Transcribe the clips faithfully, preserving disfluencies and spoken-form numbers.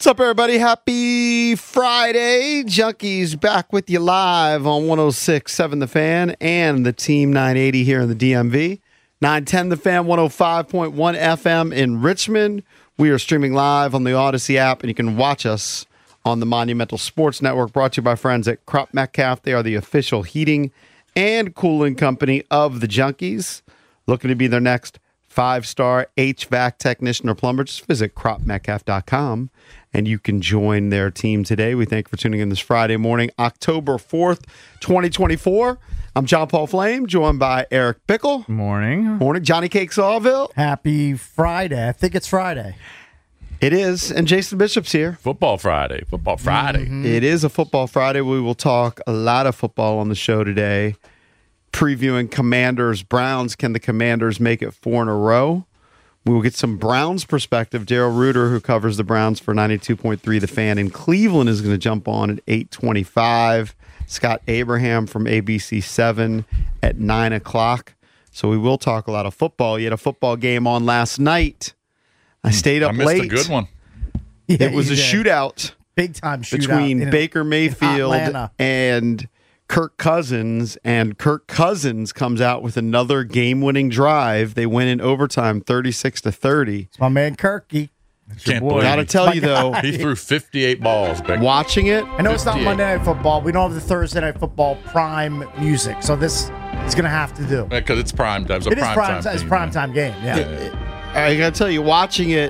What's up, everybody? Happy Friday. Junkies back with you live on one oh six point seven The Fan and the Team nine eighty here in the D M V. nine ten The Fan, one oh five point one F M in Richmond. We are streaming live on the Odyssey app, and you can watch us on the Monumental Sports Network, brought to you by friends at Crop Metcalf. They are the official heating and cooling company of the Junkies. Looking to be their next five-star H V A C technician or plumber, just visit crop metcalf dot com, and you can join their team today. We thank you for tuning in this Friday morning, October fourth, twenty twenty-four. I'm John Paul Flame, joined by Eric Pickle. Morning. Morning. Johnny Cake Sawville. Happy Friday. I think it's Friday. It is. And Jason Bishop's here. Football Friday. Football Friday. Mm-hmm. It is a Football Friday. We will talk a lot of football on the show today. Previewing Commanders, Browns. Can the Commanders make it four in a row? We will get some Browns perspective. Daryl Reuter, who covers the Browns for ninety-two point three The Fan in Cleveland, is going to jump on at eight twenty-five. Scott Abraham from A B C seven at nine o'clock. So we will talk a lot of football. You had a football game on last night. I stayed up I missed late. a good one. Yeah, It was a did. shootout Big time shootout between in- Baker in Mayfield Atlanta. and Kirk Cousins, and Kirk Cousins comes out with another game-winning drive. They win in overtime, thirty-six to thirty. It's my man Kirky. Can't boy. believe Got to it. tell My you though, God. He threw fifty-eight balls. Back. watching it, I know it's not fifty-eight. Monday Night Football. We don't have the Thursday Night Football prime music, so this is going to have to do. Because it's prime time. It's a It is prime, prime. time. It's thing, prime yeah. time game. Yeah. Yeah, yeah. I got to tell you, watching it,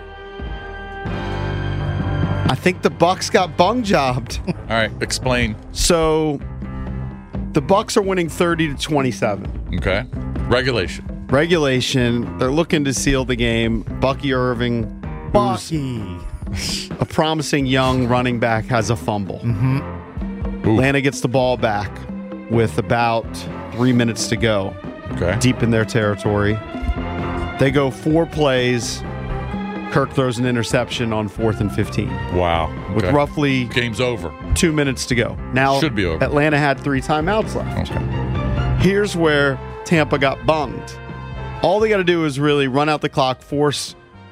I think the Bucks got bung jobbed. All right, explain. So the Bucks are winning thirty to twenty-seven. Okay. Regulation. Regulation, they're looking to seal the game. Bucky Irving, who's Bucky. a promising young running back, has a fumble. Ooh. Atlanta gets the ball back with about three minutes to go, Okay. deep in their territory. They go four plays. Kirk throws an interception on fourth and fifteen Wow. with Okay. roughly Game's over. two minutes to go. Now, Should be over. Atlanta had three timeouts left. Okay. Here's where Tampa got bunged. All they got to do is really run out the clock, force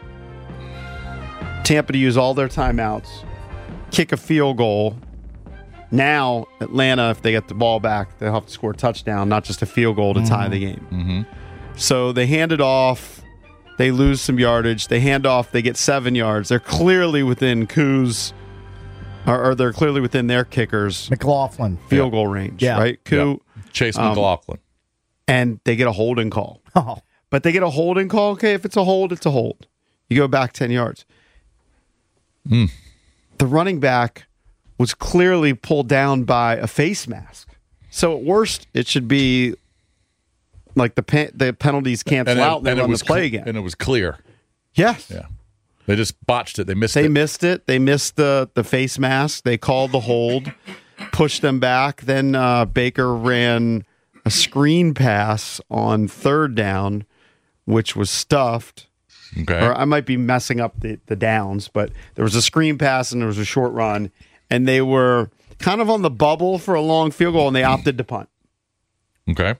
Tampa to use all their timeouts, kick a field goal. Now, Atlanta, if they get the ball back, they'll have to score a touchdown, not just a field goal to tie the game. Mm-hmm. So they hand it off. They lose some yardage. They hand off. They get seven yards. They're clearly within Koo's, or, or they're clearly within their kicker's McLaughlin. field goal range, Yeah. right? Koo, Chase Um, McLaughlin. and they get a holding call. Oh, But they get a holding call. Okay, if it's a hold, it's a hold. You go back ten yards. Hmm. The running back was clearly pulled down by a face mask. So at worst, it should be like the pe- the penalties cancel out and they run it was the play cl- again. And it was clear. Yes. Yeah. They just botched it. They missed They it. missed it. They missed the, the face mask. They called the hold, pushed them back. Then uh, Baker ran a screen pass on third down, which was stuffed. Okay. Or I might be messing up the, the downs, but there was a screen pass and there was a short run, and they were kind of on the bubble for a long field goal, and they opted to punt. Okay.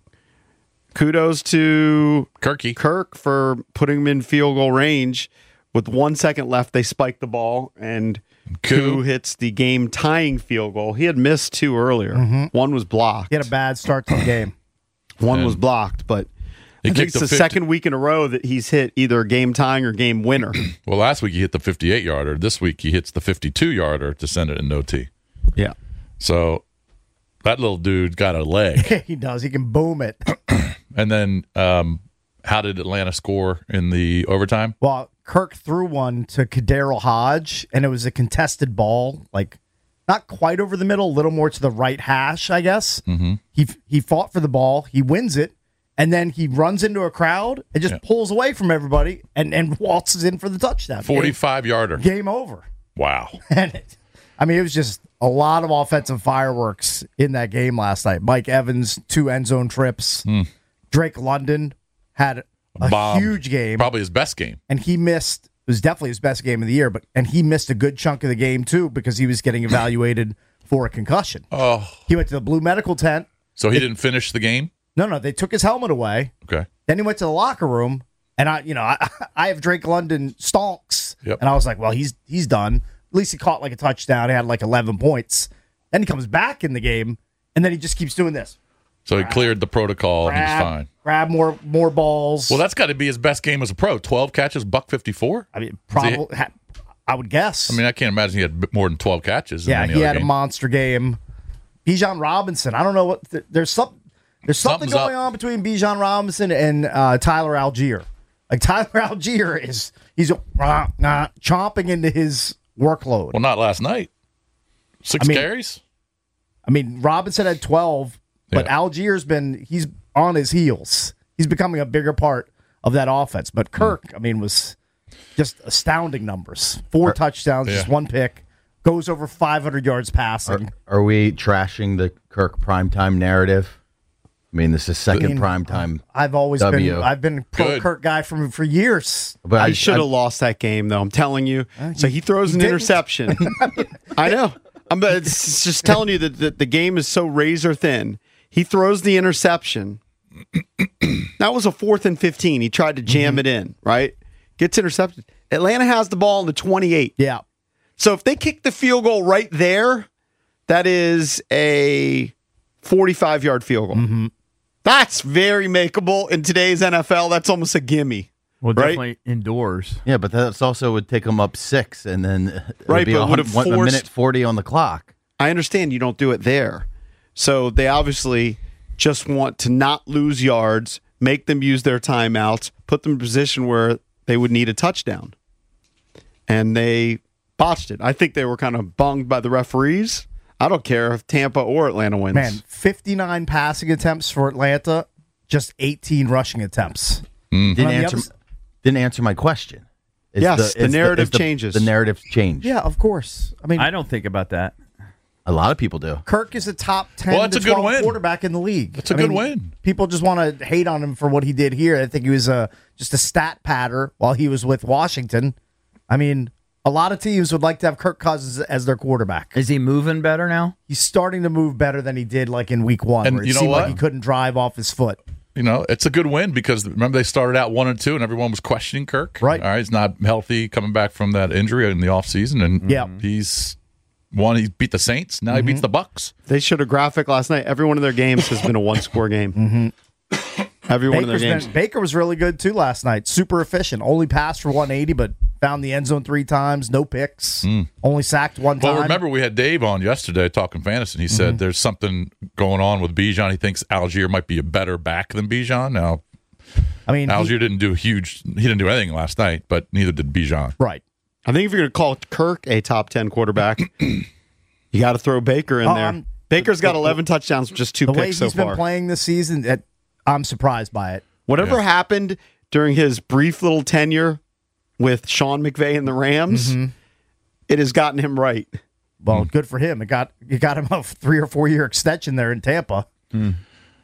Kudos to Kirky. Kirk for putting him in field goal range. With one second left, they spike the ball, and Koo Koo. hits the game-tying field goal. He had missed two earlier. One was blocked. he had a bad start to the game. One And was blocked, but He I think kicked it's the the fifty second week in a row that he's hit either game-tying or game-winner. Well, last week he hit the fifty-eight yarder. This week he hits the fifty-two yarder to send it in O T. Yeah. So that little dude got a leg. He does. He can boom it. And then um, how did Atlanta score in the overtime? Well, Kirk threw one to Kadarrell Hodge, and it was a contested ball, like not quite over the middle, a little more to the right hash, I guess. Mm-hmm. He he fought for the ball, he wins it, and then he runs into a crowd and just Yeah. pulls away from everybody and, and waltzes in for the touchdown. forty-five yarder. Game, game over. Wow. And it, I mean, it was just a lot of offensive fireworks in that game last night. Mike Evans, two end zone trips. Drake London had a Bomb. huge game. Probably his best game. And he missed, it was definitely his best game of the year, but and he missed a good chunk of the game too because he was getting evaluated for a concussion. Oh, He went to the blue medical tent. so he didn't finish the game? No, no, they took his helmet away. Okay. Then he went to the locker room, and I, you know, I, I have Drake London stonks, Yep. and I was like, well, he's he's done. least he caught like a touchdown. He had like eleven points. Then he comes back in the game, and then he just keeps doing this. So he cleared the protocol and he's Grab, fine. grab more more balls. Well, that's got to be his best game as a pro. twelve catches, buck fifty-four. I mean, probably. Ha- I would guess. I mean, I can't imagine he had b- more than twelve catches. yeah, in any he other had game. a monster game. Bijan Robinson. I don't know what. Th- there's some. There's something Something's going up. on between Bijan Robinson and uh, Tyler Algier. Like Tyler Algier is he's uh, uh, chomping into his workload. Well, not last night. Six I mean, carries. I mean, Robinson had twelve, but Yeah. Algier's been he's on his heels. He's becoming a bigger part of that offense. But Kirk, I mean, was just astounding numbers. Four touchdowns, just yeah. one pick, goes over five hundred yards Are, passing. are we trashing the Kirk primetime narrative? I mean, this is second I mean, primetime. I've always W. been I've been pro Good. Kirk guy from for years. But He should have lost that game, though. I'm telling you. So he throws he an didn't. interception. I know. I'm but it's just telling you that the, the game is so razor thin. He throws the interception. That was a fourth and fifteen. He tried to jam Mm-hmm. it in, right? Gets intercepted. Atlanta has the ball in the twenty-eight. Yeah. So if they kick the field goal right there, that is a forty-five-yard field goal. Mm-hmm. That's very makeable in today's N F L. That's almost a gimme. Well, Right? definitely indoors. Yeah, but that's also would take them up six, and then it would Right, be but a, would have hun- one- a forced- minute forty on the clock. I understand you don't do it there. So they obviously just want to not lose yards, make them use their timeouts, put them in a position where they would need a touchdown. And they botched it. I think they were kind of bunged by the referees. I don't care if Tampa or Atlanta wins. Man, fifty-nine passing attempts for Atlanta, just eighteen rushing attempts. Didn't On the answer. other s- Didn't answer my question. Is Yes, the is narrative is the, changes. The narrative changed. Yeah, of course. I mean, I don't think about that. A lot of people do. Kirk is a top ten Well, that's to a good twelve win. quarterback in the league. That's a I good mean, win. People just want to hate on him for what he did here. I think he was a just a stat patter while he was with Washington. I mean, a lot of teams would like to have Kirk Cousins as their quarterback. Is he moving better now? He's starting to move better than he did like in week one, And where it you know seemed what? like he couldn't drive off his foot. You know, it's a good win because remember they started out one and two, and everyone was questioning Kirk. Right. All right, he's not healthy coming back from that injury in the offseason, and Yeah. he's won. He beat the Saints. Now he beats the Bucks. They showed a graphic last night. Every one of their games has been a one-score game. Every one of their Baker's games. been, Baker was really good too last night. Super efficient. Only passed for one eighty, but found the end zone three times. No picks. Only sacked one time. Well, remember we had Dave on yesterday talking fantasy, and he said there's something going on with Bijan. He thinks Algier might be a better back than Bijan. Now, I mean, he- Algier didn't do huge. He didn't do anything last night, but neither did Bijan. right. I think if you're going to call Kirk a top ten quarterback, you got to throw Baker in Oh, there. I'm- Baker's got eleven touchdowns, with just two The way picks he's so been far. playing this season, that I'm surprised by it. Whatever Yeah. happened during his brief little tenure with Sean McVay and the Rams, Mm-hmm. it has gotten him right. Well, good for him. It got it got him a three or four year extension there in Tampa. Man,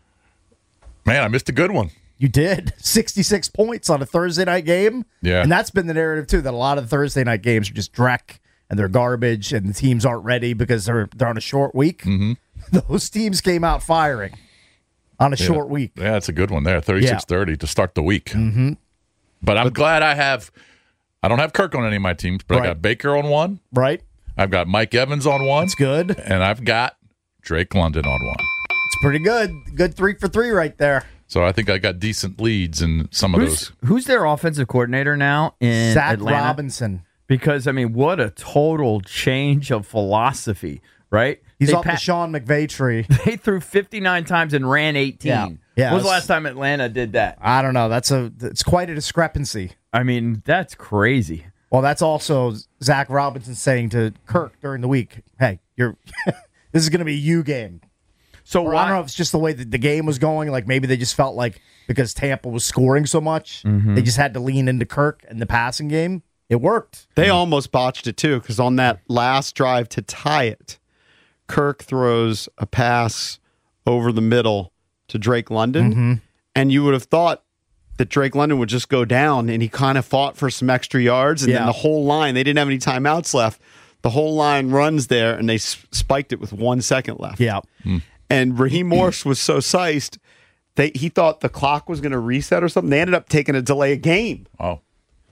I missed a good one. You did sixty-six points on a Thursday night game. Yeah. And that's been the narrative too, that a lot of the Thursday night games are just dreck and they're garbage and the teams aren't ready because they're they're on a short week. Mm-hmm. Those teams came out firing on a short week. Yeah, it's a good one there. thirty-six thirty to start the week. Mm-hmm. But I'm glad I have. I don't have Kirk on any of my teams, but Right. I got Baker on one. Right? I've got Mike Evans on one. It's good. And I've got Drake London on one. It's pretty good. Good three for three right there. So I think I got decent leads in some of Who's, those. who's their offensive coordinator now in Zach Atlanta? Robinson. Because, I mean, what a total change of philosophy, right? He's They off pa- the Sean McVay tree. They threw fifty-nine times and ran eighteen. Yeah. Yeah, When was the it's- last time Atlanta did that? I don't know. That's a it's quite a discrepancy. I mean, that's crazy. Well, that's also Zach Robinson saying to Kirk during the week, "Hey, you're this is going to be a you game." So Or I don't know if it's just the way that the game was going. Like maybe they just felt like because Tampa was scoring so much, they just had to lean into Kirk and the passing game. It worked. They almost botched it too, because on that last drive to tie it, Kirk throws a pass over the middle to Drake London, Mm-hmm. and you would have thought that Drake London would just go down, and he kind of fought for some extra yards, and Yeah. then the whole line, they didn't have any timeouts left. The whole line runs there, and they s- spiked it with one second left. Yeah. And Raheem Morris was so sized, they he thought the clock was going to reset or something. They ended up taking a delay of game. Oh,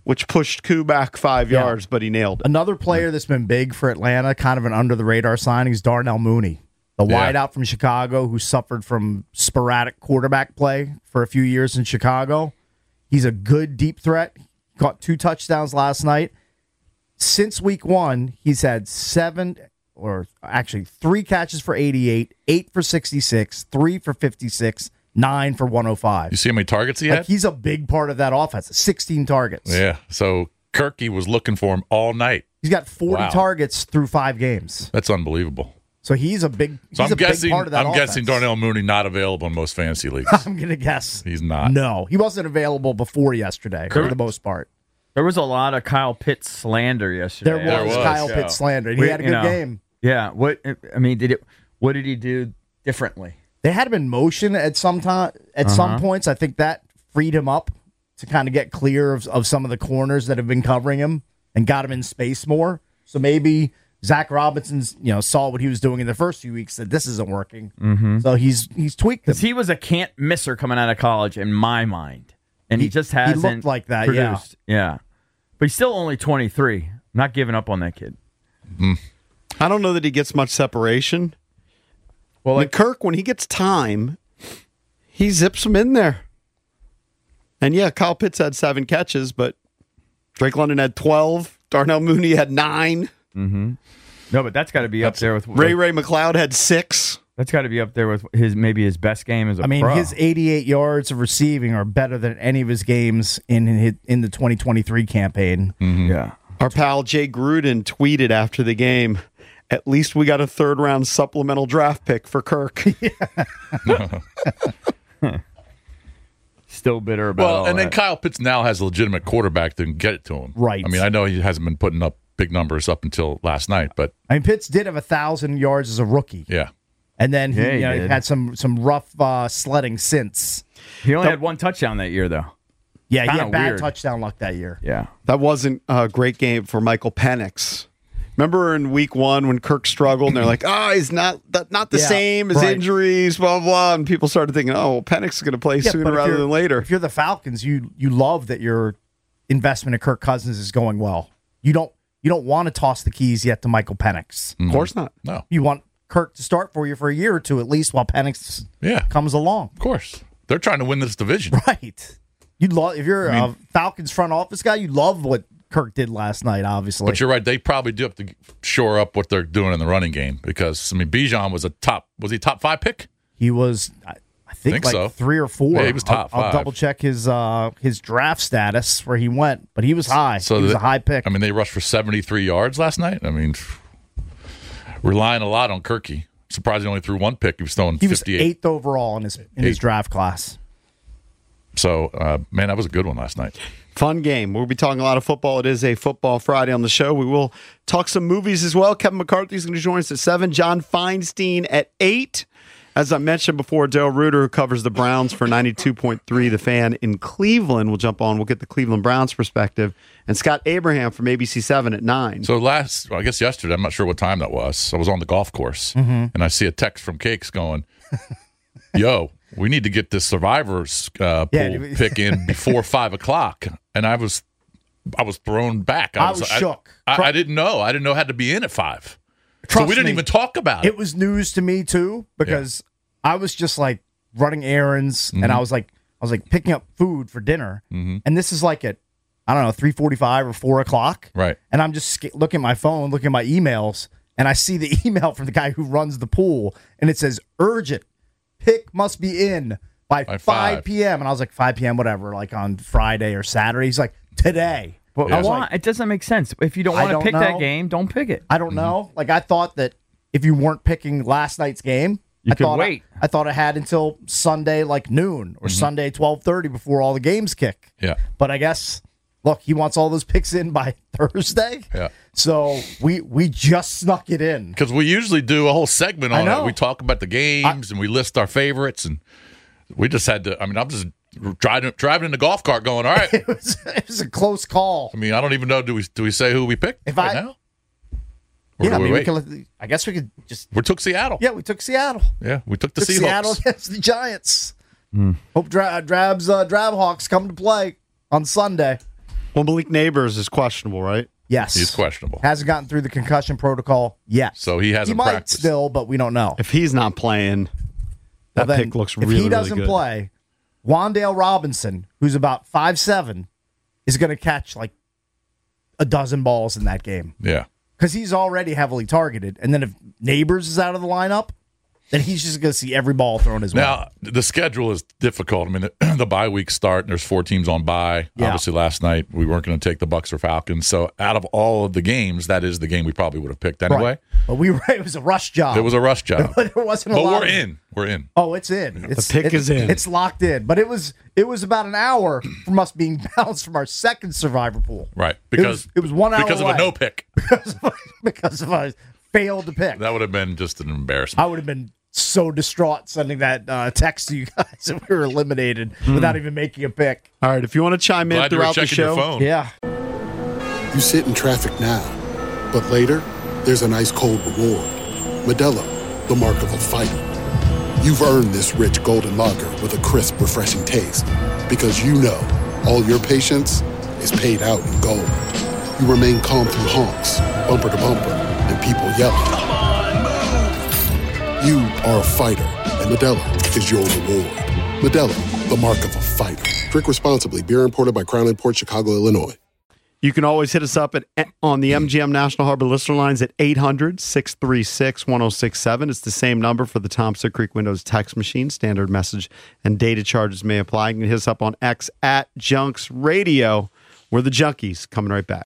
which pushed Koo back five Yeah. yards, but he nailed it. Another player that's been big for Atlanta, kind of an under the radar signing, is Darnell Mooney, the Yeah. wideout from Chicago who suffered from sporadic quarterback play for a few years in Chicago. He's a good deep threat. Caught two touchdowns last night. Since week one, he's had seven, or actually three catches for eighty-eight, eight for sixty-six, three for fifty-six, nine for one oh five. You see how many targets he Like had? he's a big part of that offense. sixteen targets. Yeah. So Kirky was looking for him all night. He's got forty Wow. targets through five games. That's unbelievable. So he's a big. So he's I'm a big guessing part of that I'm offense. guessing Darnell Mooney not available in most fantasy leagues. I'm gonna guess He's not. No, he wasn't available before yesterday for the most part. There was a lot of Kyle Pitts slander yesterday. There was, There was. Kyle So, Pitts slander, and he we- had a you good know, game. Yeah. What I mean, did it? What did he do differently? They had him in motion at some time. At some Uh-huh. points, I think that freed him up to kind of get clear of, of some of the corners that have been covering him and got him in space more. So maybe Zach Robinson's, you know, saw what he was doing in the first few weeks, that this isn't working. Mm-hmm. So he's he's tweaked it. Because he was a can't misser coming out of college in my mind, and he, He- just he hasn't looked like that, yeah. produced. Yeah, but he's still only twenty-three. Not giving up on that kid. I don't know that he gets much separation. Well, Like Kirk, when he gets time, he zips them in there. And yeah, Kyle Pitts had seven catches, but Drake London had twelve. Darnell Mooney had nine. no, but that's got to be up there with Ray Ray McLeod had six. That's got to be up there with his maybe his best game as a I mean, pro. his eighty-eight yards of receiving are better than any of his games in his, in the twenty twenty-three campaign. yeah. Our pal Jay Gruden tweeted after the game, at least we got a third round supplemental draft pick for Kirk. Still bitter about Well, all and then that. Kyle Pitts now has a legitimate quarterback that can get it to him. Right. I mean, I know he hasn't been putting up big numbers up until last night, but I mean, Pitts did have a thousand yards as a rookie, yeah. and then he, Yeah, he you know, did. had some some rough uh, sledding since. he only had one touchdown that year, though. Yeah, he Kinda had bad weird. touchdown luck that year. Yeah. That wasn't a great game for Michael Penix. Remember in week one when Kirk struggled and they're like, oh, he's not that, not the Yeah, same, his right. injuries, blah, blah, blah. And people started thinking, oh, well, Penix is going to play Yeah, sooner but if rather you're- than later. If you're the Falcons, you you love that your investment in Kirk Cousins is going well. You don't you don't want to toss the keys yet to Michael Penix. Of course not. No. You want Kirk to start for you for a year or two at least while Penix Yeah. comes along. Of course. They're trying to win this division. Right. You love if you're I mean- a Falcons front office guy, you love what Kirk did last night, obviously. But you're right. They probably do have to shore up what they're doing in the running game because, I mean, Bijan was a top, was he top five pick? He was, I, I think, Think like so. three or four. Yeah, he was top I'll, I'll five. double check his uh, his draft status where he went, but he was high. So he was the- a high pick. I mean, they rushed for seventy-three yards last night. I mean, relying a lot on Kirky. Surprised he only threw one pick. He was throwing he was fifty-eight. eighth overall in his in his Eighth. draft class. So, uh, man, that was a good one last night. Fun game. We'll be talking a lot of football. It is a Football Friday on the show. We will talk some movies as well. Kevin McCarthy's going to join us at seven. John Feinstein at eight. As I mentioned before, Dale Reuter, who covers the Browns for ninety-two point three, The Fan in Cleveland, will jump on. We'll get the Cleveland Browns perspective. And Scott Abraham from A B C seven at nine. So last, well, I guess yesterday, I'm not sure what time that was. I was on the golf course, Mm-hmm. and I see a text from Cakes going, "Yo, we need to get this Survivors uh, pool Yeah. pick in before five o'clock." And I was, I was thrown back. I was shook. I, I, didn't know. I didn't know it had to be in at five. so Trust we didn't me, even talk about it. It was news to me too because I was just like running errands Mm-hmm. and I was like I was like picking up food for dinner, and this is like at I don't know three forty-five or four o'clock, Right. And I'm just sk- looking at my phone, looking at my emails, and I see the email from the guy who runs the pool, and it says urgent pick must be in by, By five five. p.m. And I was like five p.m. whatever, like on Friday or Saturday. He's like today. Well, Yeah. why? It doesn't make sense. If you don't I want to don't pick know. that game, don't pick it. I don't know. Like I thought that if you weren't picking last night's game, You I could thought wait. I, I thought it had until Sunday like noon or Sunday twelve thirty before all the games kick. Yeah. But I guess look, he wants all those picks in by Thursday. Yeah. So we we just snuck it in. Because we usually do a whole segment I on know. it. We talk about the games and we list our favorites, and we just had to. I mean, I'm just driving driving in the golf cart, going, "All right." It was it was a close call. I mean, I don't even know. Do we do we say who we picked If right I- now? Or Yeah, do I we mean, we wait? could, I guess we could just We took Seattle. yeah, we took Seattle. Yeah, we took the Took Seahawks. Seattle against the Giants. Hope Dra- Drab's uh, Drabhawks come to play on Sunday. Well, Malik Neighbors is questionable, right? Yes. He's questionable. Hasn't gotten through the concussion protocol yet. So he hasn't He might practiced. still, but we don't know. If he's not playing, that Well, then, pick looks if really, he doesn't really good. play, Wan'Dale Robinson, who's about five seven, is going to catch like a dozen balls in that game Yeah. because he's already heavily targeted. And then if Neighbors is out of the lineup, then he's just going to see every ball thrown his way. Now, the schedule is difficult. I mean, the, the bye weeks start, and there's four teams on bye. Yeah. Obviously, last night we weren't going to take the Bucks or Falcons. So, out of all of the games, that is the game we probably would have picked anyway. Right. But we were, it was a rush job. It was a rush job. There wasn't a But lot we're of- in. We're in. Oh, it's in. It's, pick it- is in. It's locked in. But it was it was about an hour from us being bounced from our second survivor pool. Right. It Because was, it was one hour because of away. a no pick. because of, because of a failed to pick. That would have been just an embarrassment. I would have been so distraught sending that uh, text to you guys if we were eliminated without even making a pick. All right, if you want to chime in Glad you were throughout the checking show, your phone. Yeah. You sit in traffic now, but later, there's an ice cold reward. Modelo, the mark of a fighter. You've earned this rich golden lager with a crisp, refreshing taste. Because you know all your patience is paid out in gold. You remain calm through honks, bumper to bumper, and people yelling. You are a fighter, and Modelo is your reward. Modelo, the mark of a fighter. Drink responsibly. Beer imported by Crown Imports, Chicago, Illinois. you can always hit us up at on the M G M National Harbor listener lines at eight hundred, six three six, one oh six seven. It's the same number for the Thompson Creek Windows text machine. Standard message and data charges may apply. You can hit us up on X at Junks Radio. We're the Junkies. Coming right back.